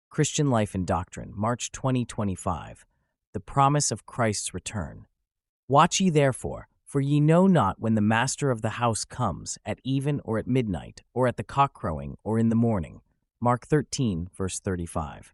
Christian Life and Doctrine, March 2025. The Promise of Christ's Return. Watch ye therefore, for ye know not when the master of the house comes, at even or at midnight, or at the cock-crowing, or in the morning. Mark 13, verse 35.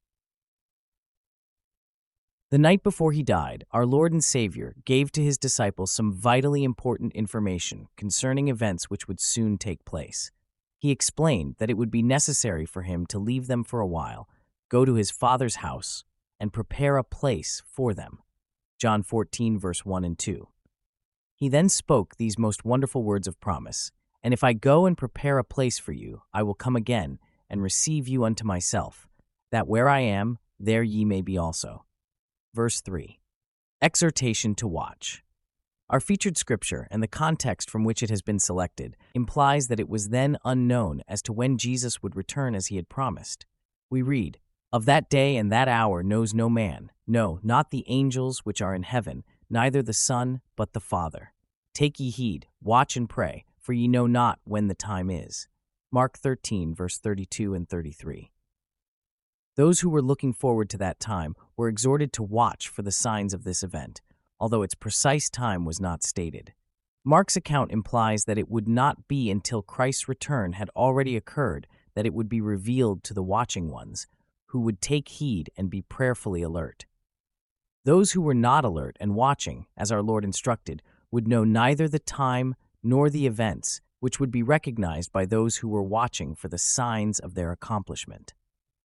The night before he died, our Lord and Savior gave to his disciples some vitally important information concerning events which would soon take place. He explained that it would be necessary for him to leave them for a while, go to his Father's house, and prepare a place for them. John 14, verse 1 and 2. He then spoke these most wonderful words of promise, "And if I go and prepare a place for you, I will come again and receive you unto myself, that where I am, there ye may be also." Verse 3. Exhortation to watch. Our featured scripture and the context from which it has been selected implies that it was then unknown as to when Jesus would return as he had promised. We read, "Of that day and that hour knows no man, no, not the angels which are in heaven, neither the Son, but the Father. Take ye heed, watch and pray, for ye know not when the time is." Mark 13, verse 32 and 33. Those who were looking forward to that time were exhorted to watch for the signs of this event, although its precise time was not stated. Mark's account implies that it would not be until Christ's return had already occurred that it would be revealed to the watching ones, who would take heed and be prayerfully alert. Those who were not alert and watching, as our Lord instructed, would know neither the time nor the events, which would be recognized by those who were watching for the signs of their accomplishment.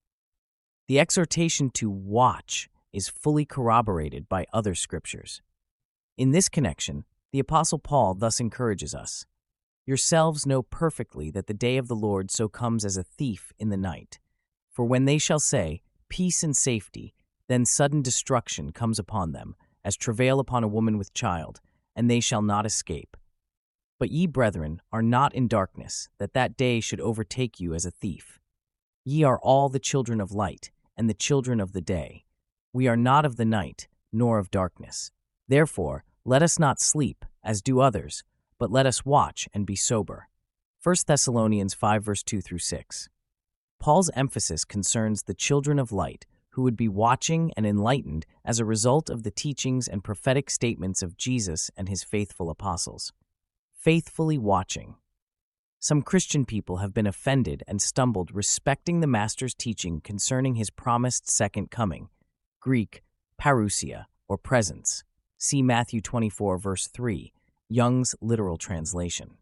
The exhortation to watch is fully corroborated by other scriptures. In this connection, the Apostle Paul thus encourages us, "Yourselves know perfectly that the day of the Lord so comes as a thief in the night. For when they shall say, peace and safety, then sudden destruction comes upon them, as travail upon a woman with child, and they shall not escape. But ye, brethren, are not in darkness, that that day should overtake you as a thief. Ye are all the children of light, and the children of the day. We are not of the night, nor of darkness. Therefore, let us not sleep, as do others, but let us watch and be sober." 1 Thessalonians 5, verse 2 through 6. Paul's emphasis concerns the children of light, who would be watching and enlightened as a result of the teachings and prophetic statements of Jesus and his faithful apostles. Faithfully watching. Some Christian people have been offended and stumbled respecting the Master's teaching concerning his promised second coming, Greek, parousia, or presence. See Matthew 24, verse 3, Young's literal translation.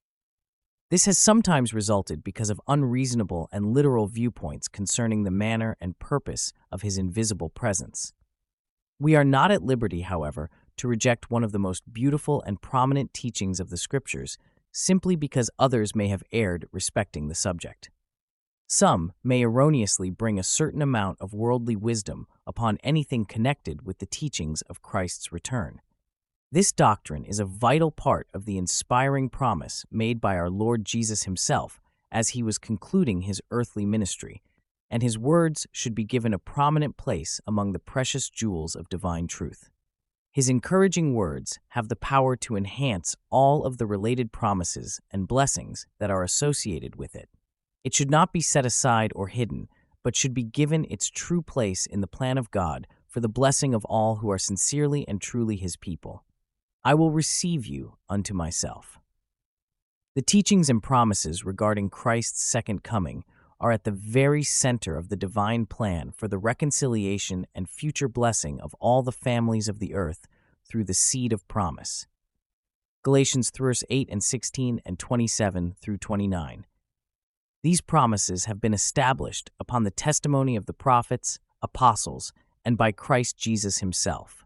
This has sometimes resulted because of unreasonable and literal viewpoints concerning the manner and purpose of his invisible presence. We are not at liberty, however, to reject one of the most beautiful and prominent teachings of the Scriptures simply because others may have erred respecting the subject. Some may erroneously bring a certain amount of worldly wisdom upon anything connected with the teachings of Christ's return. This doctrine is a vital part of the inspiring promise made by our Lord Jesus himself as he was concluding his earthly ministry, and his words should be given a prominent place among the precious jewels of divine truth. His encouraging words have the power to enhance all of the related promises and blessings that are associated with it. It should not be set aside or hidden, but should be given its true place in the plan of God for the blessing of all who are sincerely and truly his people. "I will receive you unto myself." The teachings and promises regarding Christ's second coming are at the very center of the divine plan for the reconciliation and future blessing of all the families of the earth through the seed of promise. Galatians 3:8 and 16 and 27 through 29. These promises have been established upon the testimony of the prophets, apostles, and by Christ Jesus himself.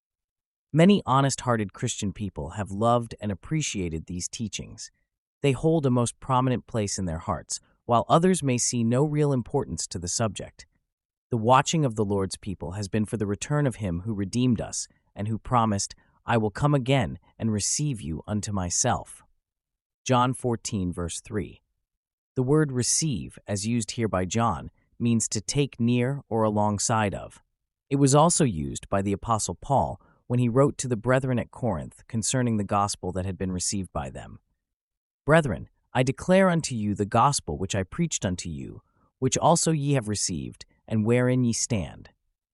Many honest-hearted Christian people have loved and appreciated these teachings. They hold a most prominent place in their hearts, while others may see no real importance to the subject. The watching of the Lord's people has been for the return of him who redeemed us and who promised, "I will come again and receive you unto myself." John 14, verse 3. The word receive, as used here by John, means to take near or alongside of. It was also used by the Apostle Paul when he wrote to the brethren at Corinth concerning the gospel that had been received by them. "Brethren, I declare unto you the gospel which I preached unto you, which also ye have received, and wherein ye stand.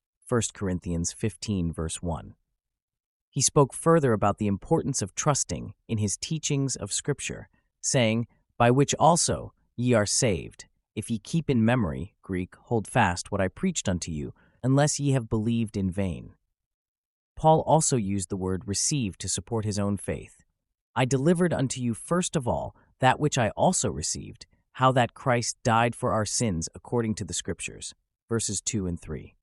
1 Corinthians 15, verse 1. He spoke further about the importance of trusting in his teachings of Scripture, saying, "By which also ye are saved, if ye keep in memory," Greek, "hold fast what I preached unto you, unless ye have believed in vain." Paul also used the word receive to support his own faith. "I delivered unto you first of all that which I also received, how that Christ died for our sins according to the Scriptures." Verses 2 and 3.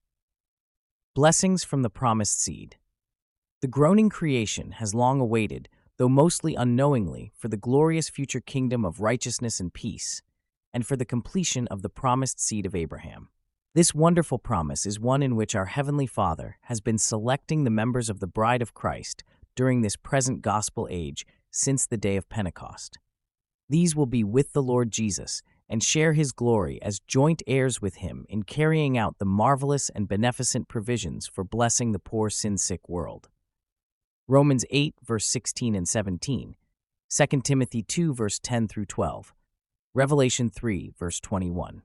Blessings from the promised seed. The groaning creation has long awaited, though mostly unknowingly, for the glorious future kingdom of righteousness and peace, and for the completion of the promised seed of Abraham. This wonderful promise is one in which our Heavenly Father has been selecting the members of the bride of Christ during this present gospel age since the day of Pentecost. These will be with the Lord Jesus and share his glory as joint heirs with him in carrying out the marvelous and beneficent provisions for blessing the poor sin-sick world. Romans 8, verse 16 and 17, 2 Timothy 2, verse 10 through 12, Revelation 3, verse 21.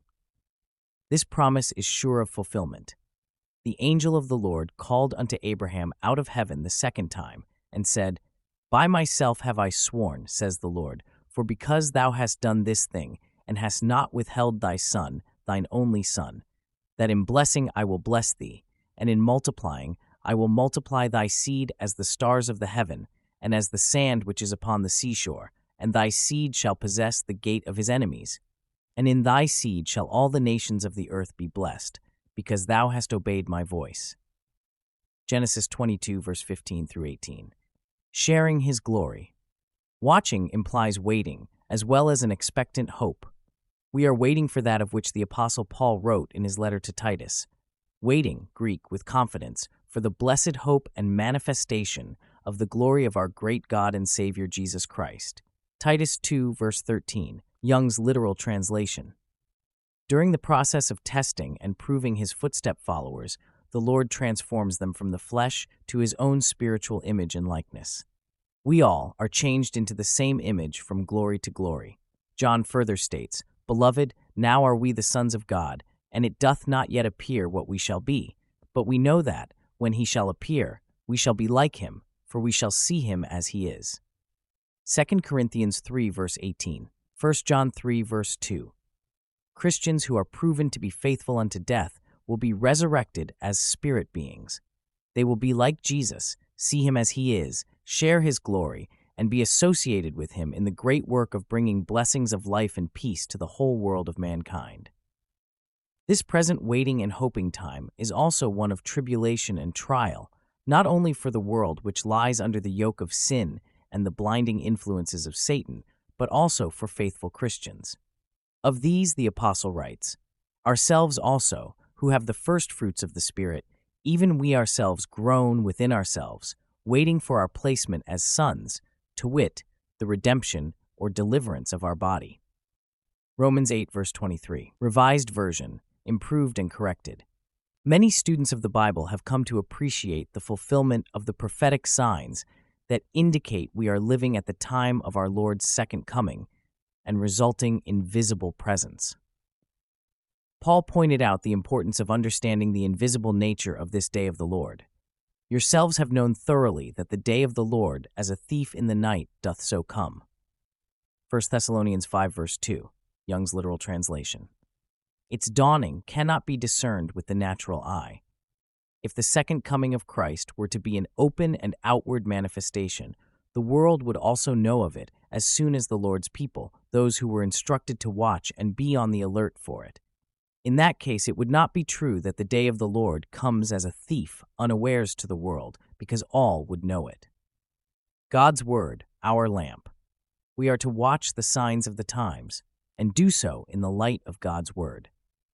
This promise is sure of fulfillment. The angel of the Lord called unto Abraham out of heaven the second time, and said, "By myself have I sworn, says the Lord, for because thou hast done this thing, and hast not withheld thy son, thine only son, that in blessing I will bless thee, and in multiplying I will multiply thy seed as the stars of the heaven, and as the sand which is upon the seashore, and thy seed shall possess the gate of his enemies. And in thy seed shall all the nations of the earth be blessed, because thou hast obeyed my voice." Genesis 22, verse 15 through 18. Sharing his glory. Watching implies waiting, as well as an expectant hope. We are waiting for that of which the Apostle Paul wrote in his letter to Titus. Waiting, Greek, with confidence, for the blessed hope and manifestation of the glory of our great God and Savior Jesus Christ. Titus 2, verse 13, Young's literal translation. During the process of testing and proving his footstep followers, the Lord transforms them from the flesh to his own spiritual image and likeness. We all are changed into the same image from glory to glory. John further states, "Beloved, now are we the sons of God, and it doth not yet appear what we shall be. But we know that, when he shall appear, we shall be like him, for we shall see him as he is." 2 Corinthians 3, verse 18. 1 John 3, verse 2. Christians who are proven to be faithful unto death will be resurrected as spirit beings. They will be like Jesus, see him as he is, share his glory, and be associated with him in the great work of bringing blessings of life and peace to the whole world of mankind. This present waiting and hoping time is also one of tribulation and trial, not only for the world which lies under the yoke of sin and the blinding influences of Satan, but also for faithful Christians. Of these the Apostle writes, "Ourselves also, who have the first fruits of the Spirit, even we ourselves groan within ourselves, waiting for our placement as sons, to wit, the redemption or deliverance of our body." Romans 8, verse 23, Revised Version, improved and corrected. Many students of the Bible have come to appreciate the fulfillment of the prophetic signs that indicate we are living at the time of our Lord's second coming and resulting in visible presence. Paul pointed out the importance of understanding the invisible nature of this day of the Lord. "Yourselves have known thoroughly that the day of the Lord, as a thief in the night, doth so come." 1 Thessalonians 5, verse 2, Young's literal translation. Its dawning cannot be discerned with the natural eye. If the second coming of Christ were to be an open and outward manifestation, the world would also know of it as soon as the Lord's people, those who were instructed to watch and be on the alert for it. In that case, it would not be true that the day of the Lord comes as a thief unawares to the world, because all would know it. God's Word, our lamp. We are to watch the signs of the times, and do so in the light of God's Word.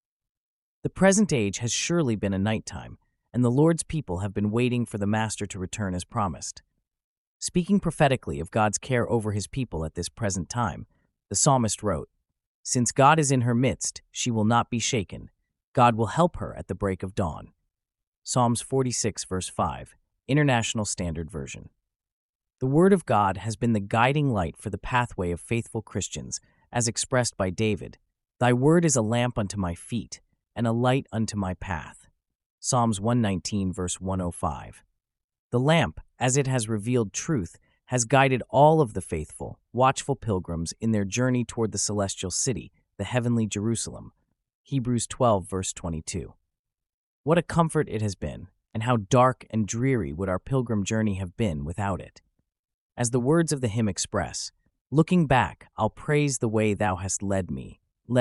The present age has surely been a nighttime, and the Lord's people have been waiting for the Master to return as promised. Speaking prophetically of God's care over his people at this present time, the psalmist wrote, "Since God is in her midst, she will not be shaken. God will help her at the break of dawn." Psalms 46, verse 5, International Standard Version. The Word of God has been the guiding light for the pathway of faithful Christians, as expressed by David. Thy word is a lamp unto my feet, and a light unto my path. Psalms 119, verse 105. The lamp, as it has revealed truth, has guided all of the faithful, watchful pilgrims in their journey toward the celestial city, the heavenly Jerusalem. Hebrews 12, verse 22. What a comfort it has been, and how dark and dreary would our pilgrim journey have been without it. As the words of the hymn express, looking back, I'll praise the way thou hast led me,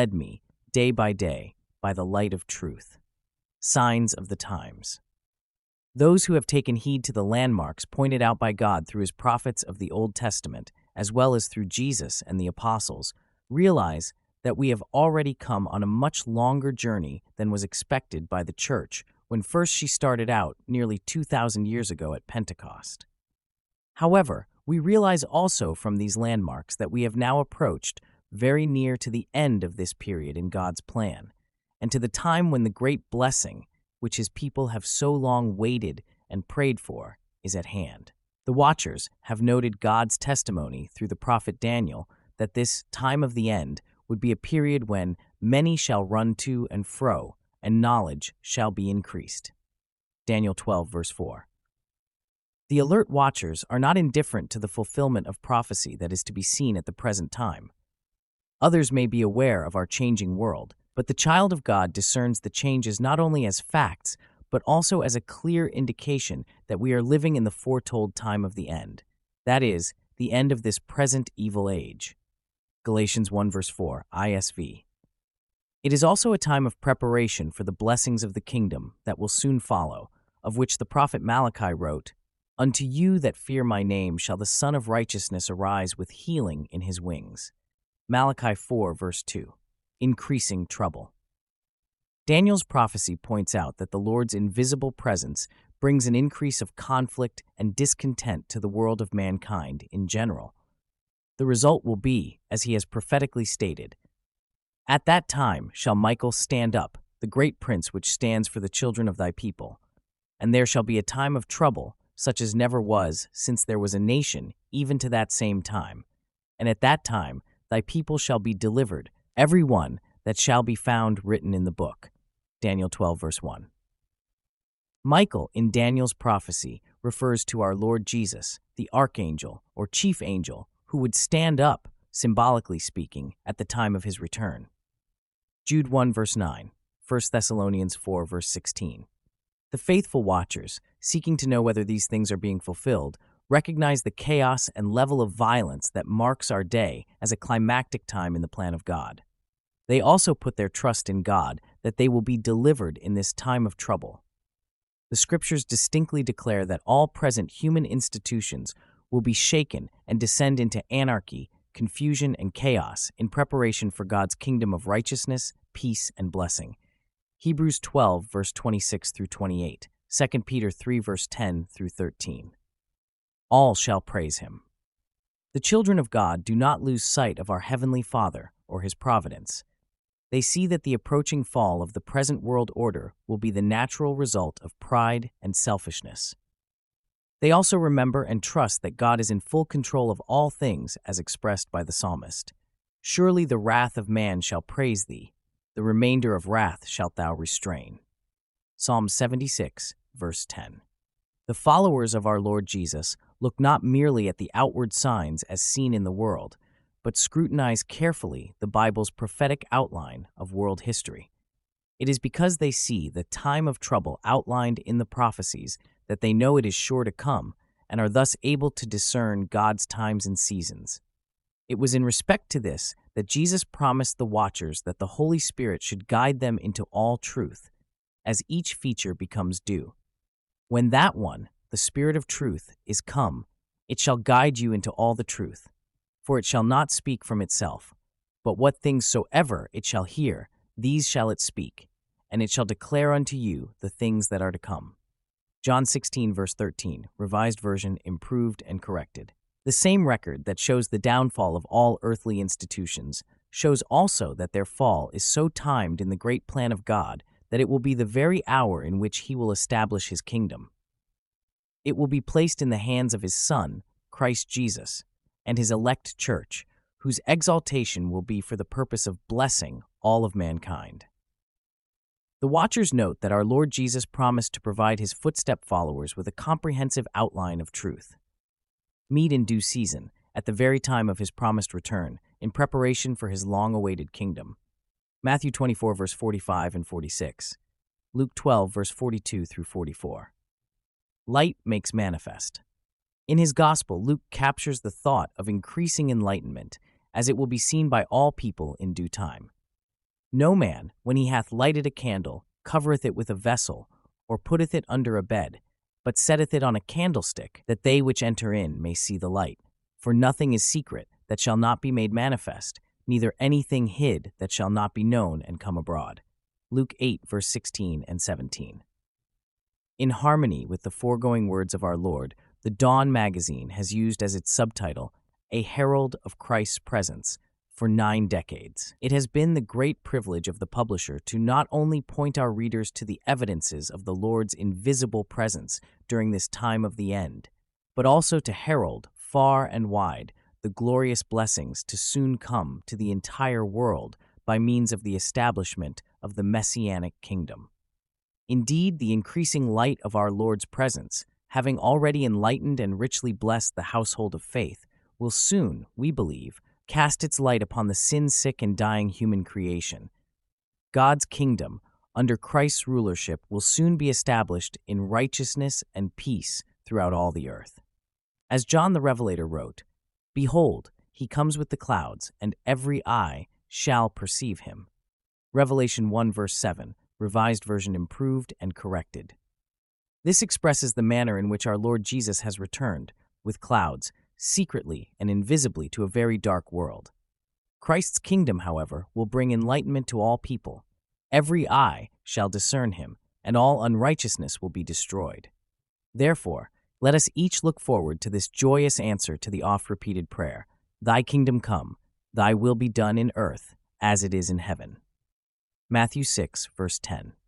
day, by the light of truth. Signs of the times. Those who have taken heed to the landmarks pointed out by God through his prophets of the Old Testament, as well as through Jesus and the apostles, realize that we have already come on a much longer journey than was expected by the church when first she started out nearly 2,000 years ago at Pentecost. However, we realize also from these landmarks that we have now approached very near to the end of this period in God's plan, and to the time when the great blessing, which his people have so long waited and prayed for, is at hand. The Watchers have noted God's testimony through the prophet Daniel that this time of the end would be a period when many shall run to and fro, and knowledge shall be increased. Daniel 12, verse 4. The alert watchers are not indifferent to the fulfillment of prophecy that is to be seen at the present time. Others may be aware of our changing world, but the child of God discerns the changes not only as facts, but also as a clear indication that we are living in the foretold time of the end, that is, the end of this present evil age. Galatians 1, verse 4, ISV. It is also a time of preparation for the blessings of the kingdom that will soon follow, of which the prophet Malachi wrote, "Unto you that fear my name shall the Son of Righteousness arise with healing in his wings." Malachi 4, verse 2. Increasing trouble. Daniel's prophecy points out that the Lord's invisible presence brings an increase of conflict and discontent to the world of mankind in general. The result will be, as he has prophetically stated, "At that time shall Michael stand up, the great prince which stands for the children of thy people. And there shall be a time of trouble, such as never was since there was a nation, even to that same time. And at that time thy people shall be delivered, every one that shall be found written in the book." Daniel 12, verse 1. Michael, in Daniel's prophecy, refers to our Lord Jesus, the archangel or chief angel, who would stand up, symbolically speaking, at the time of his return. Jude 1, verse 9, 1 Thessalonians 4, verse 16. The faithful watchers, seeking to know whether these things are being fulfilled, recognize the chaos and level of violence that marks our day as a climactic time in the plan of God. They also put their trust in God that they will be delivered in this time of trouble. The scriptures distinctly declare that all present human institutions will be shaken and descend into anarchy, confusion, and chaos in preparation for God's kingdom of righteousness, peace, and blessing. Hebrews 12, verse 26 through 28, 2 Peter 3, verse 10 through 13. All shall praise him. The children of God do not lose sight of our Heavenly Father or his providence. They see that the approaching fall of the present world order will be the natural result of pride and selfishness. They also remember and trust that God is in full control of all things as expressed by the psalmist. "Surely the wrath of man shall praise thee, the remainder of wrath shalt thou restrain." Psalm 76, verse 10. The followers of our Lord Jesus look not merely at the outward signs as seen in the world, but scrutinize carefully the Bible's prophetic outline of world history. It is because they see the time of trouble outlined in the prophecies that they know it is sure to come and are thus able to discern God's times and seasons. It was in respect to this that Jesus promised the watchers that the Holy Spirit should guide them into all truth, as each feature becomes due. When that one, the Spirit of truth, is come, it shall guide you into all the truth. For it shall not speak from itself, but what things soever it shall hear, these shall it speak, and it shall declare unto you the things that are to come. John 16, verse 13, Revised Version, improved and corrected. The same record that shows the downfall of all earthly institutions shows also that their fall is so timed in the great plan of God that it will be the very hour in which he will establish his kingdom. It will be placed in the hands of his Son, Christ Jesus, and his elect church, whose exaltation will be for the purpose of blessing all of mankind. The Watchers note that our Lord Jesus promised to provide his footstep followers with a comprehensive outline of truth. Meet in due season, at the very time of his promised return, in preparation for his long-awaited kingdom. Matthew 24, verse 45 and 46. Luke 12, verse 42 through 44. Light makes manifest. In his gospel, Luke captures the thought of increasing enlightenment, as it will be seen by all people in due time. No man, when he hath lighted a candle, covereth it with a vessel, or putteth it under a bed, but setteth it on a candlestick, that they which enter in may see the light. For nothing is secret that shall not be made manifest, neither anything hid that shall not be known and come abroad. Luke 8, verse 16 and 17. In harmony with the foregoing words of our Lord, the Dawn magazine has used as its subtitle, A Herald of Christ's Presence, for 9 decades. It has been the great privilege of the publisher to not only point our readers to the evidences of the Lord's invisible presence during this time of the end, but also to herald, far and wide, the glorious blessings to soon come to the entire world by means of the establishment of the Messianic kingdom. Indeed, the increasing light of our Lord's presence, having already enlightened and richly blessed the household of faith, will soon, we believe, cast its light upon the sin-sick and dying human creation. God's kingdom, under Christ's rulership, will soon be established in righteousness and peace throughout all the earth. As John the Revelator wrote, "Behold, he comes with the clouds, and every eye shall perceive him." Revelation 1, verse 7, Revised Version improved and corrected. This expresses the manner in which our Lord Jesus has returned, with clouds, secretly and invisibly to a very dark world. Christ's kingdom, however, will bring enlightenment to all people. Every eye shall discern him, and all unrighteousness will be destroyed. Therefore, let us each look forward to this joyous answer to the oft-repeated prayer, "Thy kingdom come, thy will be done in earth as it is in heaven." Matthew 6, verse 10.